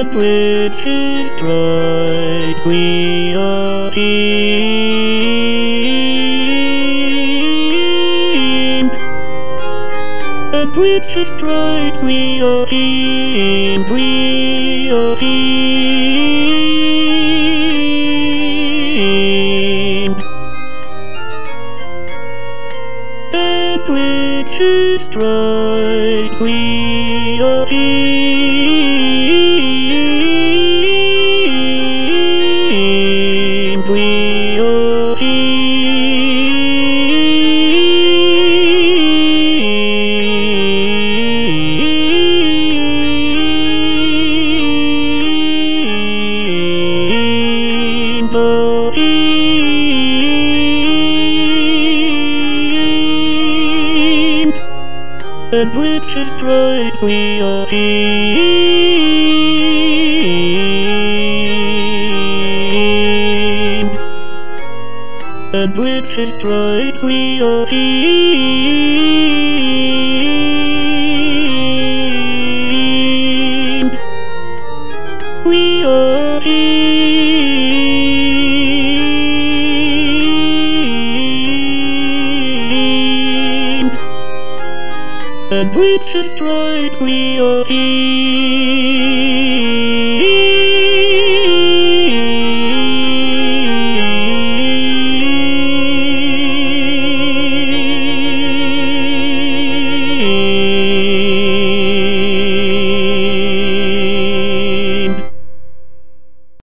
and which is stripes we are deemed, and which is stripes we are deemed, we are deemed, and which is stripes we are deemed, we are deemed, and which is stripes we are deemed, and which is stripes we are deemed, we are deemed, and which is stripes we are deemed.